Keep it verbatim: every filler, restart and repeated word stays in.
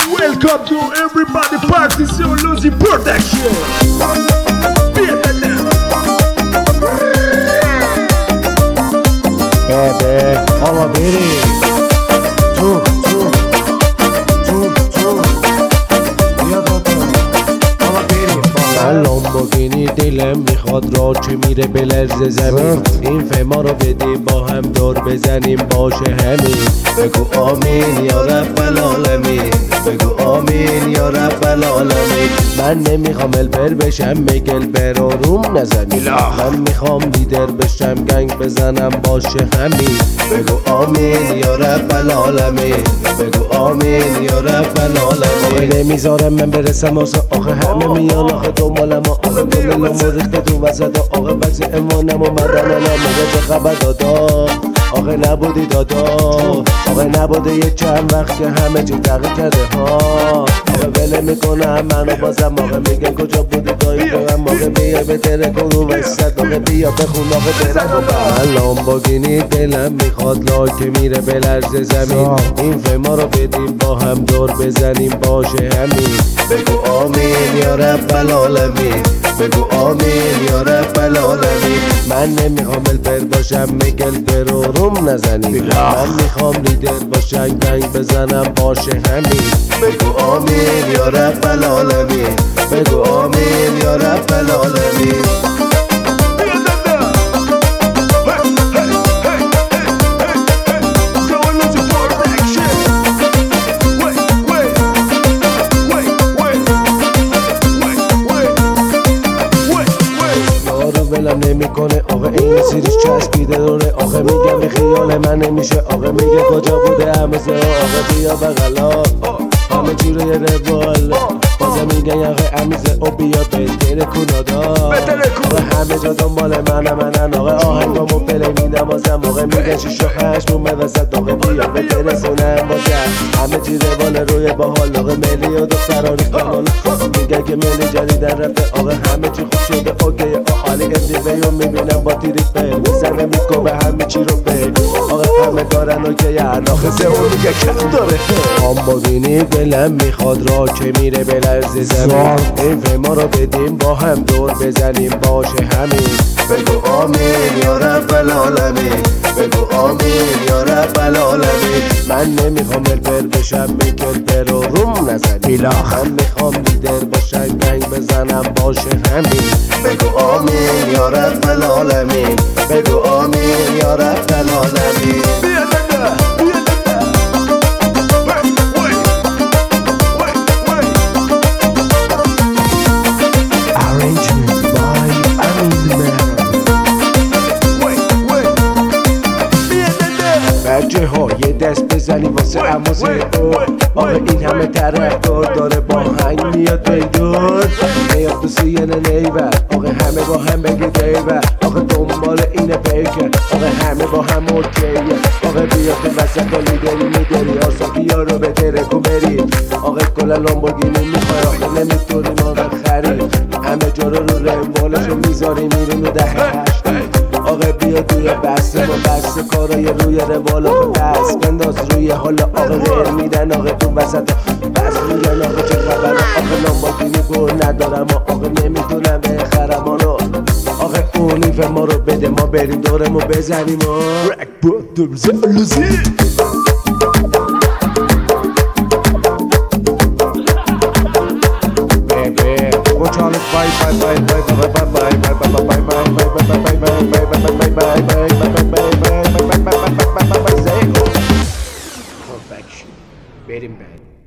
Welcome to everybody party so Lucy Production. Bebe, ama beri Çok çok Çok çok یادتون ama beri من لامبورگینی دلم میخواد را که میره به لرز زمین این فما رو بدیم با هم دور بزنیم باشه همین بگو آمین یا رب العالمین بگو آمین یا رب العالمین من نمیخوام البر بشم میگل بر و روم نزنی من میخوام لیدر بشم گنگ بزنم باشه همین بگو آمین یا رب العالمین بگو آمین یا رب العالمین نمیذارم من برسم آسه آخه همه میان آخه دنبالم آخه دلم ریخته تو وسط آخه بچه امانم و مدنم آخه چه خبر دادا آخه نبودی دادا آخه نبوده یه چند وقت که همه چی تغییر کرده ها آخه وله میکنم منو بازم آخه میگن کجا بودی دایی کنم آخه بیا به تره کن رو وسط آخه بیا بخون آخه درک و من لامبورگینی دلم میخواد لای که میره به لرز زمین این فما رو بدیم با هم دور بزنیم باشه همین بگو آمین یا رب العالمین بگو آمین یا رب العالمین من نمیخوام البر باشم میگل پر و روم نزنی من میخوام لیدر باشم گنگ بزنم باشه همین بگو آمین یا رب العالمین بگو آمین یا رب العالمین ولم نمیکنه آقا این سیریش چسبیده دوره آقا میگم به خیال من نمیشه آقا میگه کجا بوده همه سه آقا بیا بغلا همه چی رو یه روال بازه میگن آقا امیزه او بیا بهتره کنادا آقا همه جا دنبال من منن آقا آهنگامو پلی میدم بازم آقا میگن شیش و هشت رو وسط آقا بیا بهتره کنم بازم همه چی روال روی باحال آقا ملی و دخترانی خانال میگن که ملی جدیدن رفته آقا همه چی خوب شده اوکی عالی اندیویو میبینم با تیری فیل میزنه میکن به همه چی رو فیل آقا همه دارن اوکی عراق سه اون میگه کم داره لامبورگینی دلم میخواد را که میره به لرز زمین این فما رو بدیم با هم دور بزنیم باشه همین بگو آمین یا رب العالمین بگو آمین یا رب العالمین من نمیخوام البر بشم میگل پر و روم نزنی من میخوام لیدر باشم گنگ بزنم باشه همین بگو آمین یا رب العالمین بگو آمین یا رب العالمین بچه ها یه دست بزنی واسه اموزه او آقا این همه طرفدار داره با هنگ میاد بیدار میاد تو سین نیبر آقا همه با هم بگی دیبر آقا دنبال اینه بیکن آقا همه با هم اوکیه آقا بیا تو وسط و لیدری میداری آسا بیا رو به ترکو بری آقا کلا لامبورگینی میخوای آقا نمیتونی آقا خرید همه جا رو رو روالشو میذاری میریم و ده هشت آقا بیا توی بسته با بسته کارای روی روال آقا بس بنداز روی حال آقا غیر میدن آقا تو وسط بس میگن آقا چه خبر آقا لامبورگینی گل ندارم آقا نمیتونم بخرم آنو آقا اونیف ما رو بده ما بریم دورمو بزنیم و رک بود درزه لوزی Bye bye bye bye bye bye bye bye bye bye bye bye bye bye bye bye bye bye Perfection. Very bad.